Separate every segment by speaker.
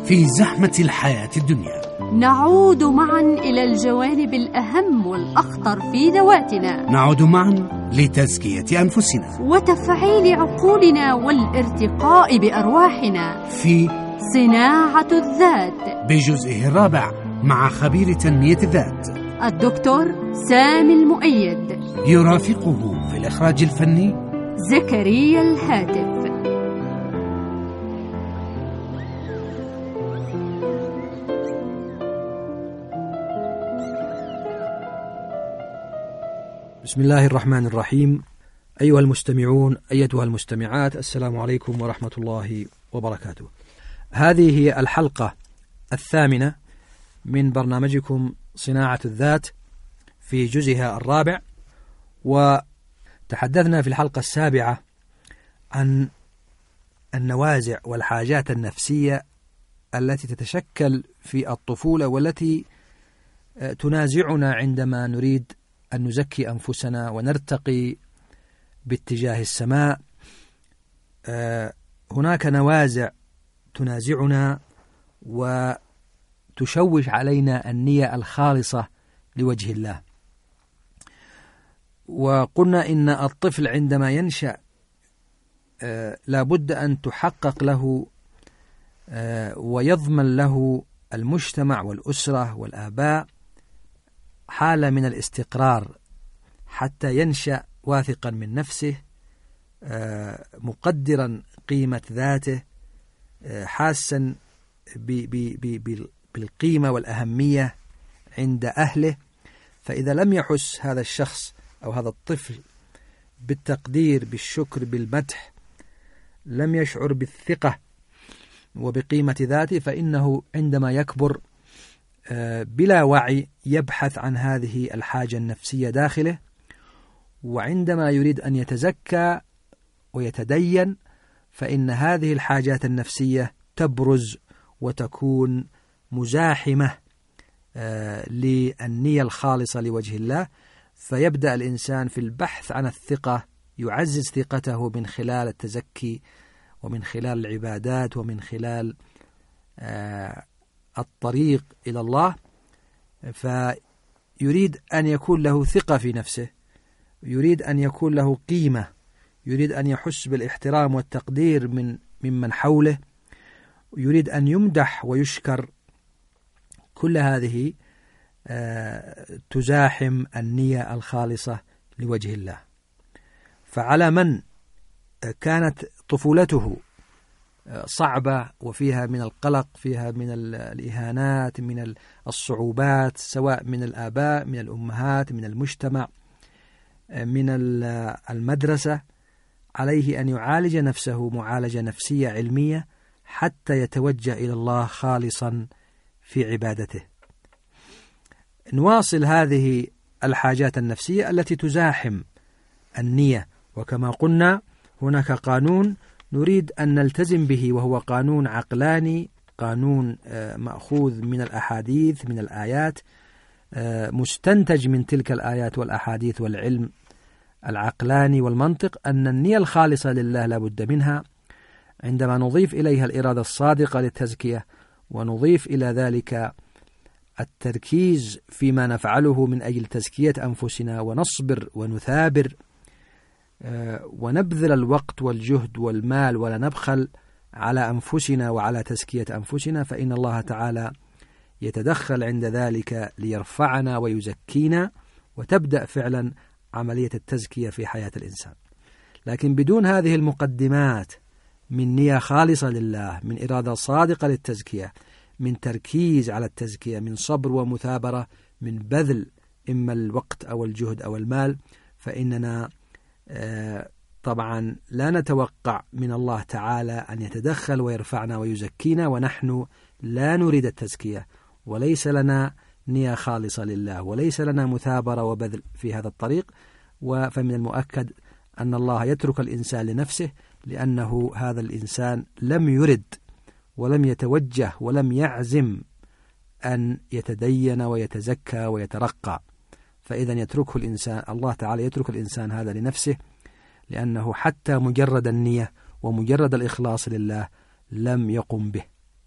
Speaker 1: في زحمة الحياة الدنيا
Speaker 2: نعود معا إلى الجوانب الأهم والأخطر في ذواتنا،
Speaker 1: نعود معا لتزكية أنفسنا
Speaker 2: وتفعيل عقولنا والارتقاء بأرواحنا
Speaker 1: في
Speaker 2: صناعة الذات
Speaker 1: بجزئه الرابع مع خبير تنمية الذات
Speaker 2: الدكتور سامي المؤيد،
Speaker 1: يرافقه في الإخراج الفني
Speaker 2: زكريا الهاتف.
Speaker 3: بسم الله الرحمن الرحيم. أيها المستمعون، أيتها المستمعات، السلام عليكم ورحمة الله وبركاته. هذه هي الحلقة 8 من برنامجكم صناعة الذات في جزئها الرابع، وتحدثنا في الحلقة 7 عن النوازع والحاجات النفسية التي تتشكل في الطفولة والتي تنازعنا عندما نريد أن نزكي أنفسنا ونرتقي باتجاه السماء. هناك نوازع تنازعنا وتشوش علينا النية الخالصة لوجه الله. وقلنا إن الطفل عندما ينشأ لابد أن تحقق له ويضمن له المجتمع والأسرة والآباء حالة من الاستقرار حتى ينشأ واثقا من نفسه، مقدرا قيمة ذاته، حاسا بالقيمة والأهمية عند أهله. فإذا لم يحس هذا الشخص أو هذا الطفل بالتقدير، بالشكر، بالمدح، لم يشعر بالثقة وبقيمة ذاته، فإنه عندما يكبر بلا وعي يبحث عن هذه الحاجة النفسية داخله، وعندما يريد أن يتزكى ويتدين فإن هذه الحاجات النفسية تبرز وتكون مزاحمة للنية الخالصة لوجه الله، فيبدأ الإنسان في البحث عن الثقة، يعزز ثقته من خلال التزكي ومن خلال العبادات ومن خلال الطريق إلى الله. فيريد أن يكون له ثقة في نفسه، يريد أن يكون له قيمة، يريد أن يحس بالاحترام والتقدير ممن حوله، يريد أن يمدح ويشكر. كل هذه تزاحم النية الخالصة لوجه الله. فعلى من كانت طفولته صعبة وفيها من القلق، فيها من الإهانات، من الصعوبات، سواء من الآباء، من الأمهات، من المجتمع، من المدرسة، عليه أن يعالج نفسه معالجة نفسية علمية حتى يتوجه إلى الله خالصا في عبادته. نواصل هذه الحاجات النفسية التي تزاحم النية. وكما قلنا هناك قانون نريد أن نلتزم به، وهو قانون عقلاني، قانون مأخوذ من الأحاديث، من الآيات، مستنتج من تلك الآيات والأحاديث والعلم العقلاني والمنطق، أن النية الخالصة لله لا بد منها. عندما نضيف إليها الإرادة الصادقة للتزكية، ونضيف إلى ذلك التركيز فيما نفعله من أجل تزكية أنفسنا، ونصبر ونثابر ونبذل الوقت والجهد والمال ولا نبخل على أنفسنا وعلى تزكية أنفسنا، فإن الله تعالى يتدخل عند ذلك ليرفعنا ويزكينا، وتبدأ فعلا عملية التزكية في حياة الإنسان. لكن بدون هذه المقدمات من نية خالصة لله، من إرادة صادقة للتزكية، من تركيز على التزكية، من صبر ومثابرة، من بذل إما الوقت أو الجهد أو المال، فإننا طبعا لا نتوقع من الله تعالى أن يتدخل ويرفعنا ويزكينا ونحن لا نريد التزكية، وليس لنا نية خالصة لله، وليس لنا مثابرة وبذل في هذا الطريق. فمن المؤكد أن الله يترك الإنسان لنفسه، لأنه هذا الإنسان لم يرد ولم يتوجه ولم يعزم أن يتدين ويتزكى ويترقى. فإذا يتركه الإنسان، الله تعالى يترك الإنسان هذا لنفسه، لأنه حتى مجرد النية ومجرد الإخلاص لله لم يقم به.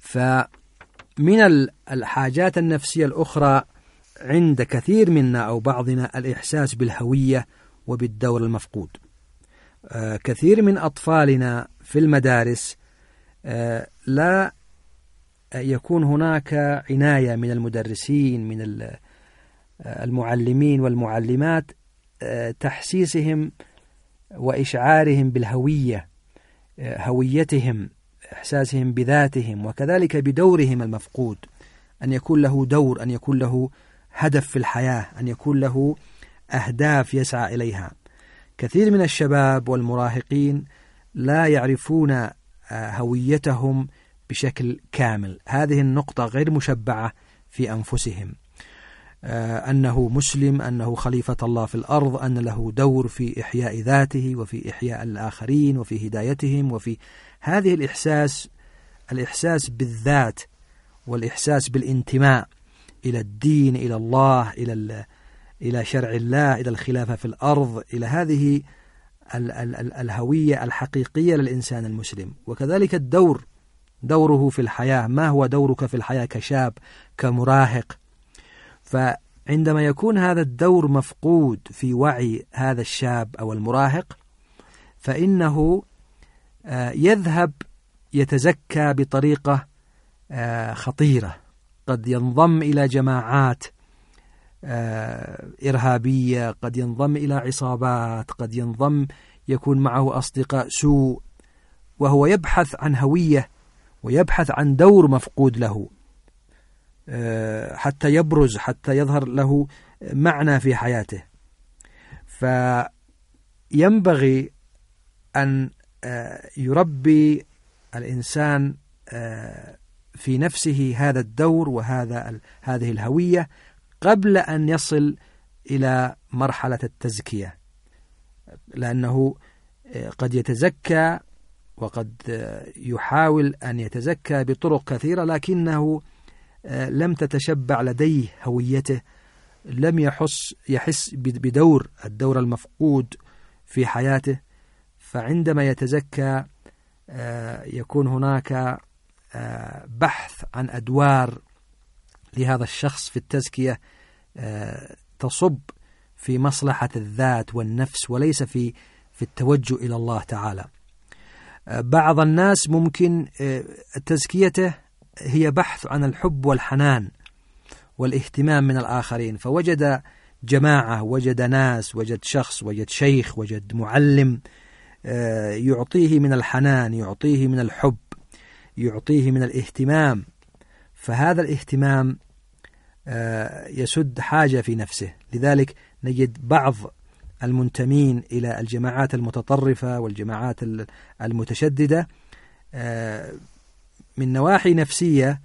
Speaker 3: فمن الحاجات النفسية الأخرى عند كثير منا أو بعضنا الإحساس بالهوية وبالدور المفقود. كثير من أطفالنا في المدارس لا يكون هناك عناية من المدرسين من المعلمين والمعلمات تحسيسهم وإشعارهم بالهوية، هويتهم، إحساسهم بذاتهم، وكذلك بدورهم المفقود، أن يكون له دور، أن يكون له هدف في الحياة، أن يكون له أهداف يسعى إليها. كثير من الشباب والمراهقين لا يعرفون هويتهم بشكل كامل. هذه النقطة غير مشبعة في أنفسهم، أنه مسلم، أنه خليفة الله في الأرض، أن له دور في إحياء ذاته وفي إحياء الآخرين وفي هدايتهم، وفي هذه الإحساس بالذات والإحساس بالانتماء إلى الدين، إلى الله، إلى شرع الله، إلى الخلافة في الأرض، إلى هذه الهوية الحقيقية للإنسان المسلم. وكذلك دوره في الحياة، ما هو دورك في الحياة كشاب كمراهق. فعندما يكون هذا الدور مفقود في وعي هذا الشاب أو المراهق، فإنه يذهب يتزكى بطريقة خطيرة، قد ينضم إلى جماعات إرهابية، قد ينضم إلى عصابات، قد يكون معه أصدقاء سوء، وهو يبحث عن هوية ويبحث عن دور مفقود له حتى يبرز، حتى يظهر له معنى في حياته. فينبغي أن يربي الإنسان في نفسه هذا الدور هذه الهوية قبل أن يصل إلى مرحلة التزكية، لأنه قد يتزكى وقد يحاول أن يتزكى بطرق كثيرة، لكنه لم تتشبع لديه هويته، لم يحس الدور المفقود في حياته. فعندما يتزكى يكون هناك بحث عن أدوار لهذا الشخص في التزكية تصب في مصلحة الذات والنفس وليس في التوجه إلى الله تعالى. بعض الناس ممكن تزكيته هي بحث عن الحب والحنان والاهتمام من الآخرين، فوجد جماعة، وجد ناس، وجد شخص، وجد شيخ، وجد معلم يعطيه من الحنان، يعطيه من الحب، يعطيه من الاهتمام، فهذا الاهتمام يسد حاجة في نفسه. لذلك نجد بعض المنتمين إلى الجماعات المتطرفة والجماعات المتشددة من نواحي نفسية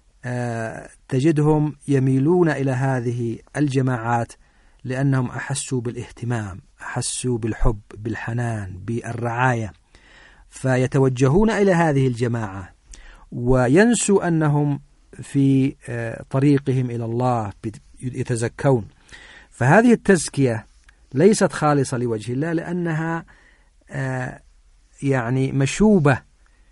Speaker 3: تجدهم يميلون إلى هذه الجماعات لأنهم أحسوا بالاهتمام، أحسوا بالحب، بالحنان، بالرعاية، فيتوجهون إلى هذه الجماعة وينسوا أنهم في طريقهم إلى الله يتزكون. فهذه التزكية ليست خالصة لوجه الله، لأنها يعني مشوبة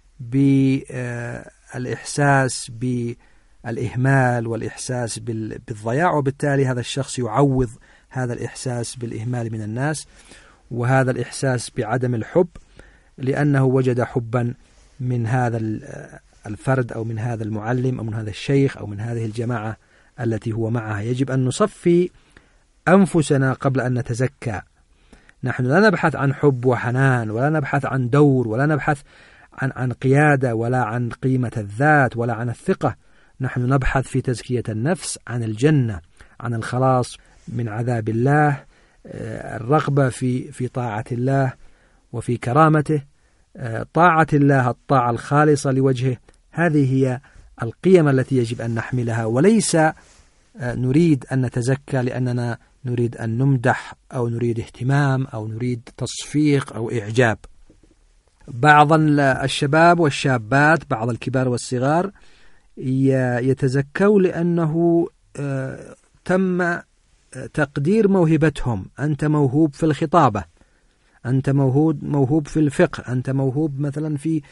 Speaker 3: بالإحساس بالإهمال والإحساس بالضياع، وبالتالي هذا الشخص يعوض هذا الإحساس بالإهمال من الناس وهذا الإحساس بعدم الحب، لأنه وجد حبا من هذا الفرد أو من هذا المعلم أو من هذا الشيخ أو من هذه الجماعة التي هو معها. يجب أن نصفي أنفسنا قبل أن نتزكى. نحن لا نبحث عن حب وحنان، ولا نبحث عن دور، ولا نبحث عن قيادة، ولا عن قيمة الذات، ولا عن الثقة. نحن نبحث في تزكية النفس عن الجنة، عن الخلاص من عذاب الله، الرغبة في طاعة الله وفي كرامته، طاعة الله الطاعة الخالصة لوجهه. هذه هي القيم التي يجب أن نحملها، وليس نريد أن نتزكى لأننا نريد أن نمدح أو نريد اهتمام أو نريد تصفيق أو إعجاب. بعض الشباب والشابات، بعض الكبار والصغار يتزكوا لأنه تم تقدير موهبتهم. أنت موهوب في الخطابة، أنت موهوب في الفقه، أنت موهوب مثلا في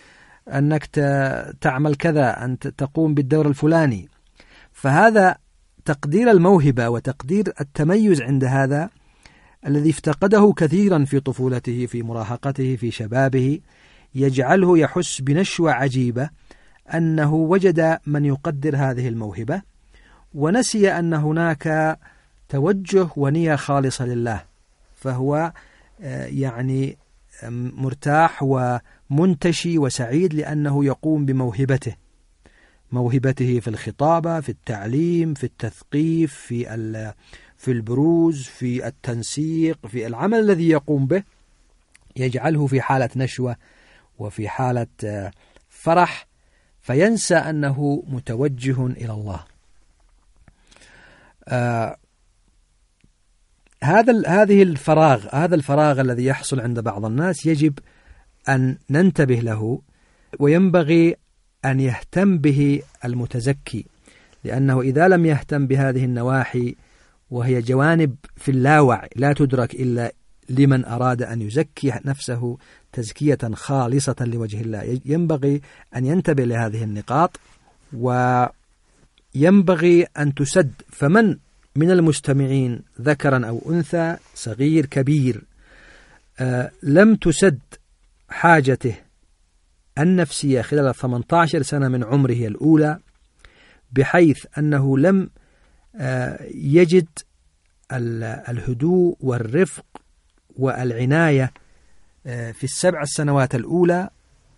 Speaker 3: أنك تعمل كذا، أن تقوم بالدور الفلاني. فهذا تقدير الموهبة وتقدير التميز عند هذا الذي افتقده كثيرا في طفولته، في مراهقته، في شبابه، يجعله يحس بنشوة عجيبة أنه وجد من يقدر هذه الموهبة، ونسي أن هناك توجه ونية خالصة لله، فهو يعني مرتاح ومنتشي وسعيد لأنه يقوم بموهبته، موهبته في الخطابة، في التعليم، في التثقيف، في البروز، في التنسيق، في العمل الذي يقوم به، يجعله في حالة نشوة وفي حالة فرح، فينسى أنه متوجه إلى الله. هذا الفراغ الذي يحصل عند بعض الناس يجب أن ننتبه له، وينبغي أن يهتم به المتزكي، لأنه إذا لم يهتم بهذه النواحي، وهي جوانب في اللاوعي لا تدرك إلا لمن أراد أن يزكي نفسه تزكية خالصة لوجه الله، ينبغي أن ينتبه لهذه النقاط، وينبغي أن تسد. فمن من المستمعين ذكرا أو أنثى، صغير كبير، لم تسد حاجته النفسية خلال 18 سنة من عمره الأولى، بحيث أنه لم يجد الهدوء والرفق والعناية في 7 سنوات الأولى،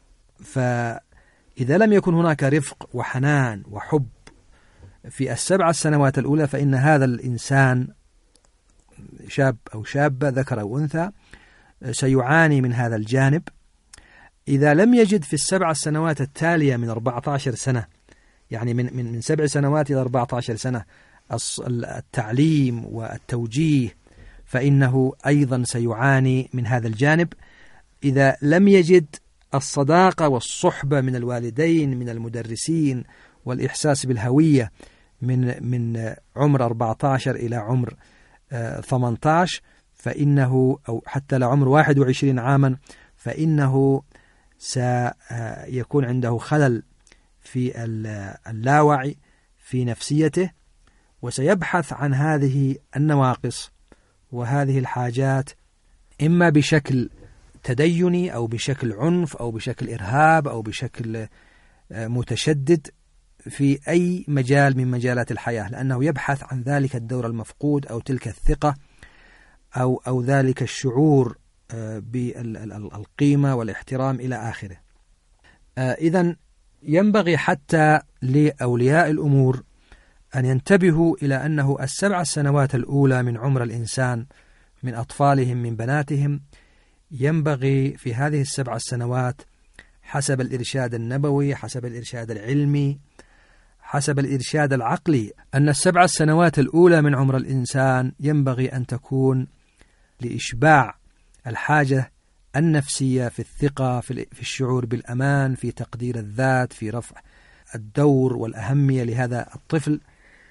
Speaker 3: فإذا لم يكن هناك رفق وحنان وحب في 7 سنوات الأولى، فإن هذا الإنسان شاب أو شابة، ذكر أو أنثى، سيعاني من هذا الجانب. إذا لم يجد في 7 سنوات التالية من 14 سنة، يعني من 7 سنوات إلى 14 سنة، التعليم والتوجيه، فإنه أيضا سيعاني من هذا الجانب. إذا لم يجد الصداقة والصحبة من الوالدين، من المدرسين، والإحساس بالهوية من عمر 14 إلى عمر 18، فإنه أو حتى لعمر 21 عاما، فإنه سيكون عنده خلل في اللاوعي في نفسيته، وسيبحث عن هذه النواقص وهذه الحاجات، إما بشكل تديني أو بشكل عنف أو بشكل إرهاب أو بشكل متشدد في أي مجال من مجالات الحياة، لأنه يبحث عن ذلك الدور المفقود أو تلك الثقة أو ذلك الشعور بالقيمة والاحترام إلى آخره. إذن ينبغي حتى لأولياء الأمور أن ينتبهوا إلى أنه 7 سنوات الأولى من عمر الإنسان، من أطفالهم، من بناتهم، ينبغي في هذه 7 سنوات حسب الإرشاد النبوي، حسب الإرشاد العلمي، حسب الإرشاد العقلي، أن 7 سنوات الأولى من عمر الإنسان ينبغي أن تكون لإشباع الحاجة النفسية في الثقة، في الشعور بالأمان، في تقدير الذات، في رفع الدور والأهمية لهذا الطفل.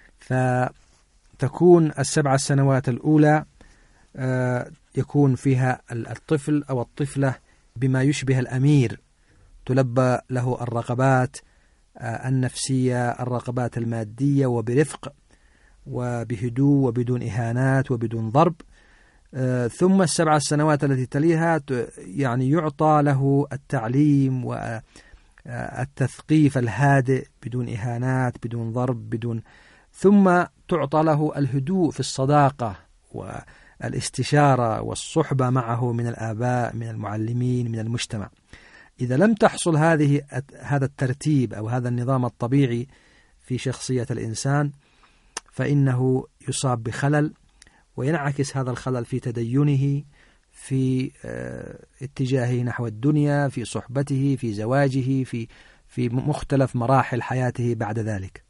Speaker 3: فتكون 7 سنوات الأولى يكون فيها الطفل أو الطفلة بما يشبه الأمير، تلبى له الرغبات النفسية، الرغبات المادية، وبرفق وبهدوء وبدون إهانات وبدون ضرب. ثم 7 سنوات التي تليها يعني يعطى له التعليم والتثقيف الهادئ بدون إهانات، بدون ضرب، ثم تعطى له الهدوء في الصداقة والاستشارة والصحبة معه من الآباء، من المعلمين، من المجتمع. إذا لم تحصل هذا الترتيب أو هذا النظام الطبيعي في شخصية الإنسان، فإنه يصاب بخلل، وينعكس هذا الخلل في تدينه، في اتجاهه نحو الدنيا، في صحبته، في زواجه، في مختلف مراحل حياته بعد ذلك.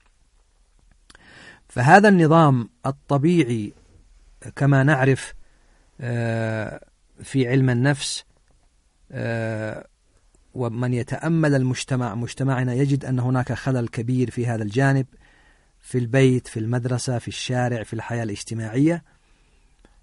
Speaker 3: فهذا النظام الطبيعي كما نعرف في علم النفس، ومن يتأمل مجتمعنا يجد أن هناك خلل كبير في هذا الجانب، في البيت، في المدرسة، في الشارع، في الحياة الاجتماعية،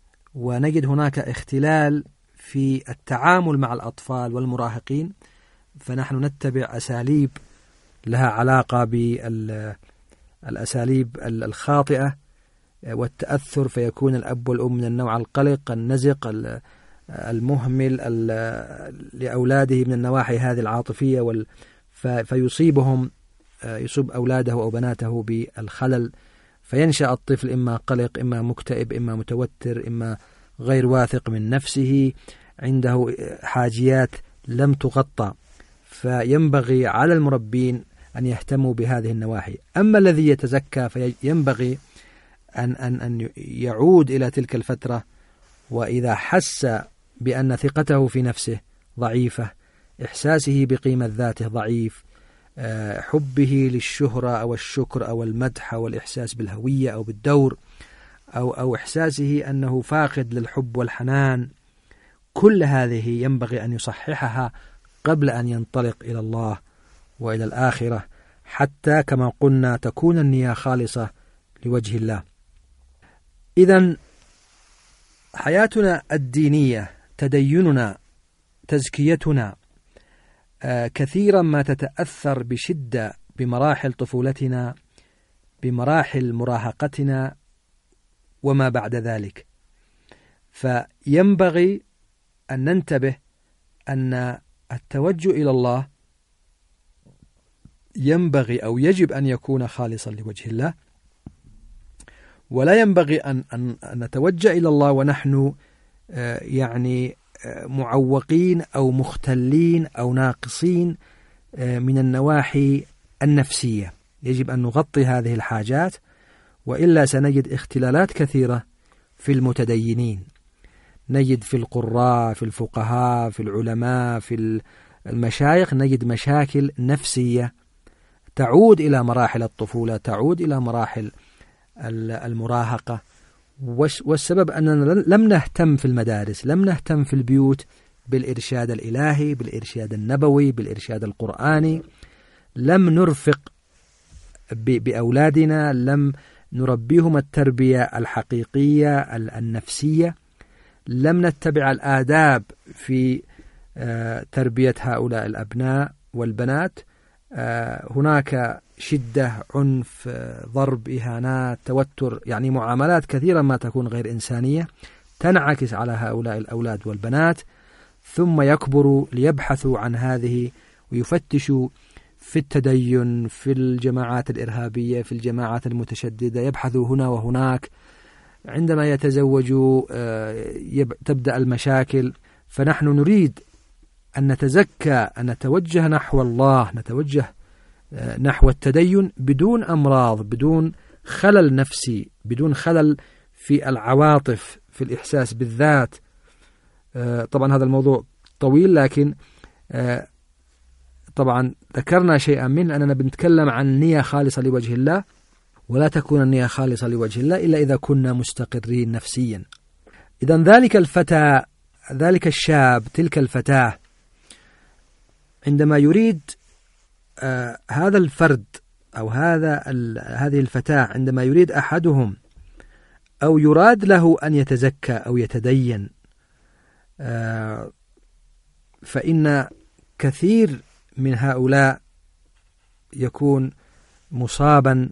Speaker 3: ونجد هناك اختلال في التعامل مع الأطفال والمراهقين فنحن نتبع أساليب لها علاقة بالأساليب الخاطئة والتأثر، فيكون الأب والأم من النوع القلق النزق المهمل لأولاده من النواحي هذه العاطفية، فيصيب أولاده أو بناته بالخلل، فينشأ الطفل إما قلق، إما مكتئب، إما متوتر، إما غير واثق من نفسه، عنده حاجيات لم تغطى. فينبغي على المربين أن يهتموا بهذه النواحي. أما الذي يتزكى فينبغي أن يعود إلى تلك الفترة، وإذا حس بأن ثقته في نفسه ضعيفة، إحساسه بقيمة ذاته ضعيف، حبه للشهرة أو الشكر أو المدح أو الإحساس بالهوية أو بالدور، أو إحساسه أنه فاقد للحب والحنان، كل هذه ينبغي أن يصححها قبل أن ينطلق إلى الله وإلى الآخرة، حتى كما قلنا تكون النية خالصة لوجه الله. إذن حياتنا الدينية، تديننا، تزكيتنا، كثيرا ما تتأثر بشدة بمراحل طفولتنا، بمراحل مراهقتنا وما بعد ذلك. فينبغي أن ننتبه أن التوجه إلى الله ينبغي أو يجب أن يكون خالصا لوجه الله، ولا ينبغي أن نتوجه إلى الله ونحن يعني معوقين أو مختلين أو ناقصين من النواحي النفسية. يجب أن نغطي هذه الحاجات، وإلا سنجد اختلالات كثيرة في المتدينين، نجد في القراء، في الفقهاء، في العلماء، في المشايخ، نجد مشاكل نفسية تعود إلى مراحل الطفولة، تعود إلى مراحل المراهقة. والسبب أننا لم نهتم في المدارس، لم نهتم في البيوت بالإرشاد الإلهي، بالإرشاد النبوي، بالإرشاد القرآني، لم نرفق بأولادنا، لم نربيهم التربية الحقيقية النفسية، لم نتبع الآداب في تربية هؤلاء الأبناء والبنات. هناك شدة، عنف، ضرب، إهانات، توتر، يعني معاملات كثيرا ما تكون غير إنسانية تنعكس على هؤلاء الأولاد والبنات، ثم يكبروا ليبحثوا عن هذه ويفتشوا في التدين، في الجماعات الإرهابية، في الجماعات المتشددة، يبحثوا هنا وهناك. عندما يتزوجوا تبدأ المشاكل. فنحن نريد أن نتزكى، أن نتوجه نحو الله، نتوجه نحو التدين بدون أمراض، بدون خلل نفسي، بدون خلل في العواطف، في الإحساس بالذات. طبعا هذا الموضوع طويل، لكن طبعا ذكرنا شيئا منه، أننا بنتكلم عن نية خالصة لوجه الله، ولا تكون النية خالصة لوجه الله إلا إذا كنا مستقرين نفسيا. إذن ذلك الفتى، ذلك الشاب، تلك الفتاة، عندما يريد هذا الفرد أو هذه الفتاة، عندما يريد أحدهم أو يراد له أن يتزكى أو يتدين، فإن كثير من هؤلاء يكون مصابا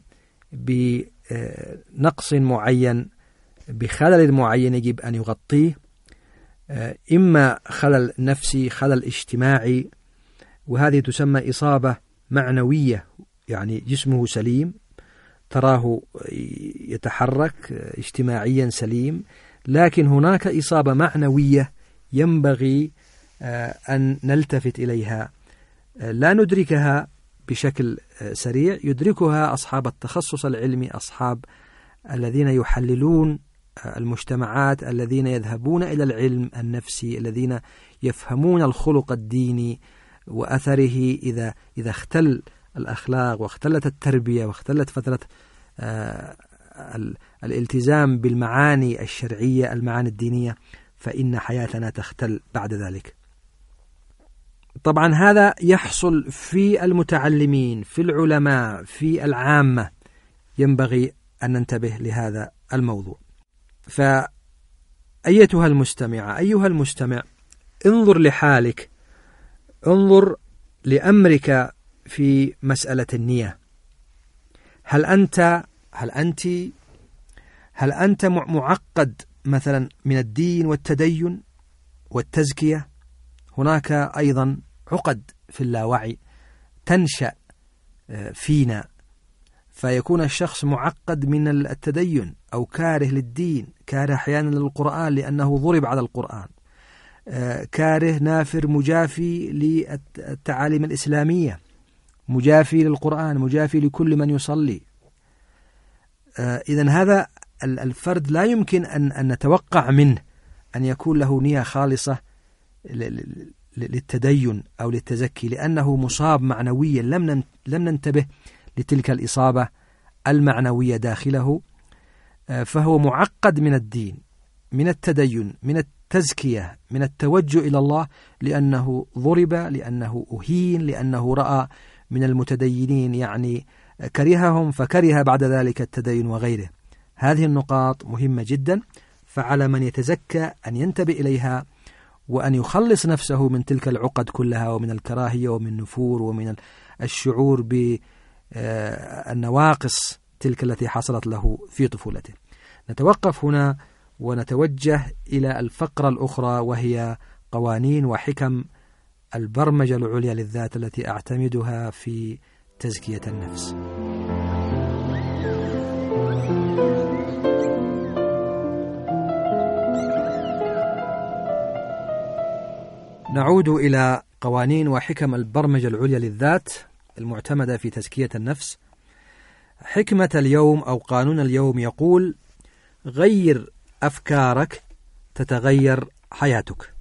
Speaker 3: بنقص معين، بخلل معين يجب أن يغطيه، إما خلل نفسي، خلل اجتماعي، وهذه تسمى إصابة معنوية، يعني جسمه سليم، تراه يتحرك اجتماعيا سليم، لكن هناك إصابة معنوية ينبغي أن نلتفت إليها، لا ندركها بشكل سريع، يدركها أصحاب التخصص العلمي، أصحاب الذين يحللون المجتمعات، الذين يذهبون إلى العلم النفسي، الذين يفهمون الخلق الديني وأثره إذا اختل الأخلاق واختلت التربية واختلت فترة الالتزام بالمعاني الشرعية، المعاني الدينية، فإن حياتنا تختل بعد ذلك. طبعا هذا يحصل في المتعلمين، في العلماء، في العامة، ينبغي أن ننتبه لهذا الموضوع. فأيتها المستمعة، أيها المستمع، انظر لحالك، انظر لأمرك في مسألة النية. هل أنت معقد مثلا من الدين والتدين والتزكية؟ هناك أيضا عقد في اللاوعي تنشأ فينا، فيكون الشخص معقد من التدين أو كاره للدين، كاره أحيانا للقرآن لأنه ضرب على القرآن، كاره نافر مجافي للتعاليم الإسلامية، مجافي للقرآن، مجافي لكل من يصلي. إذن هذا الفرد لا يمكن أن نتوقع منه أن يكون له نية خالصة للتدين أو للتزكي، لأنه مصاب معنويا، لم ننتبه لتلك الإصابة المعنوية داخله، فهو معقد من الدين، من التدين، من التزكية، من التوجه إلى الله، لأنه ضرب، لأنه أهين، لأنه رأى من المتدينين يعني كرههم فكره بعد ذلك التدين وغيره. هذه النقاط مهمة جدا، فعلى من يتزكى أن ينتبه إليها وأن يخلص نفسه من تلك العقد كلها، ومن الكراهية ومن النفور ومن الشعور بالنواقص تلك التي حصلت له في طفولته. نتوقف هنا ونتوجه إلى الفقرة الأخرى، وهي قوانين وحكم البرمجة العليا للذات التي أعتمدها في تزكية النفس. نعود إلى قوانين وحكم البرمجة العليا للذات المعتمدة في تزكية النفس. حكمة اليوم أو قانون اليوم يقول: غير أفكارك تتغير حياتك.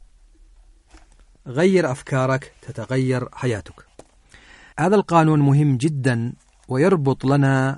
Speaker 3: غير أفكارك تتغير حياتك. هذا القانون مهم جدا، ويربط لنا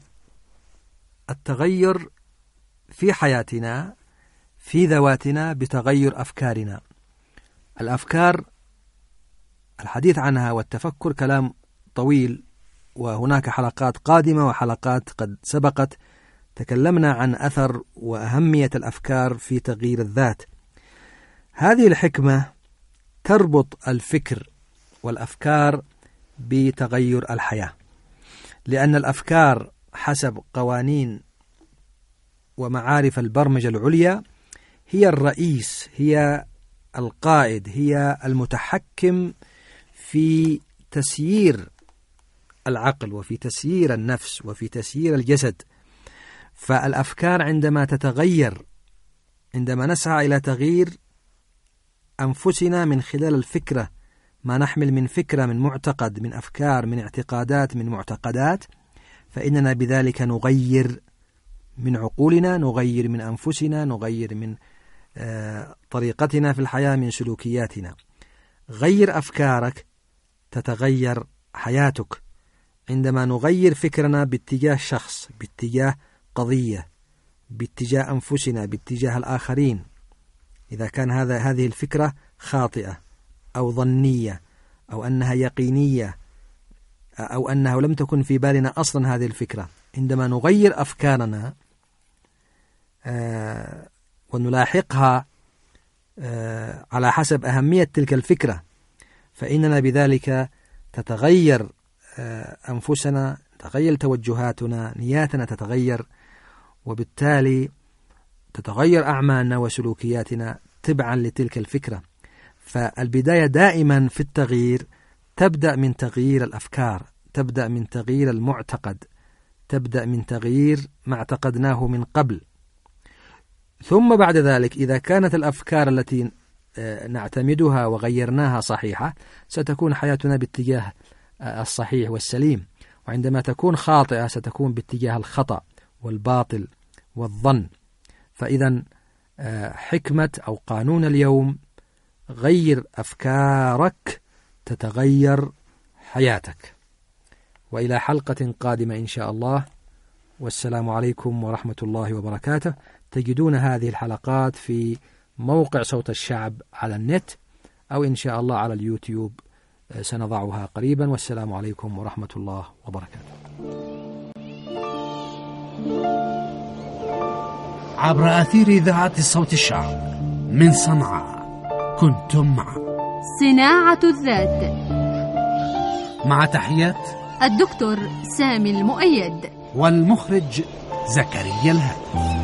Speaker 3: التغير في حياتنا في ذواتنا بتغير أفكارنا. الأفكار الحديث عنها والتفكر كلام طويل، وهناك حلقات قادمة وحلقات قد سبقت تكلمنا عن أثر وأهمية الأفكار في تغيير الذات. هذه الحكمة تربط الفكر والأفكار بتغير الحياة، لأن الأفكار حسب قوانين ومعارف البرمجة العليا هي الرئيس، هي القائد، هي المتحكم في تسيير العقل وفي تسيير النفس وفي تسيير الجسد. فالأفكار عندما تتغير، عندما نسعى إلى تغيير أنفسنا من خلال الفكرة، ما نحمل من فكرة، من معتقد، من أفكار، من اعتقادات، من معتقدات، فإننا بذلك نغير من عقولنا، نغير من أنفسنا، نغير من طريقتنا في الحياة، من سلوكياتنا. غير أفكارك تتغير حياتك. عندما نغير فكرنا باتجاه شخص، باتجاه قضية، باتجاه أنفسنا، باتجاه الآخرين، إذا كان هذه الفكرة خاطئة أو ظنية أو أنها يقينية أو أنها لم تكن في بالنا أصلا هذه الفكرة، عندما نغير أفكارنا ونلاحقها على حسب أهمية تلك الفكرة، فإننا بذلك تتغير أنفسنا، تتغير توجهاتنا، نياتنا تتغير، وبالتالي تتغير أعمالنا وسلوكياتنا تبعا لتلك الفكرة. فالبداية دائما في التغيير تبدأ من تغيير الأفكار، تبدأ من تغيير المعتقد، تبدأ من تغيير ما اعتقدناه من قبل. ثم بعد ذلك إذا كانت الأفكار التي نعتمدها وغيرناها صحيحة، ستكون حياتنا باتجاه الصحيح والسليم، وعندما تكون خاطئة ستكون باتجاه الخطأ والباطل والظن. فإذا حكمة أو قانون اليوم: غير أفكارك تتغير حياتك. وإلى حلقة قادمة إن شاء الله، والسلام عليكم ورحمة الله وبركاته. تجدون هذه الحلقات في موقع صوت الشعب على النت، أو إن شاء الله على اليوتيوب سنضعها قريبا. والسلام عليكم ورحمة الله وبركاته.
Speaker 1: عبر أثير إذاعة صوت الشعب من صنعاء، كنتم مع
Speaker 2: صناعة الذات.
Speaker 1: مع تحيات
Speaker 2: الدكتور سامي المؤيد
Speaker 1: والمخرج زكريا الهادي.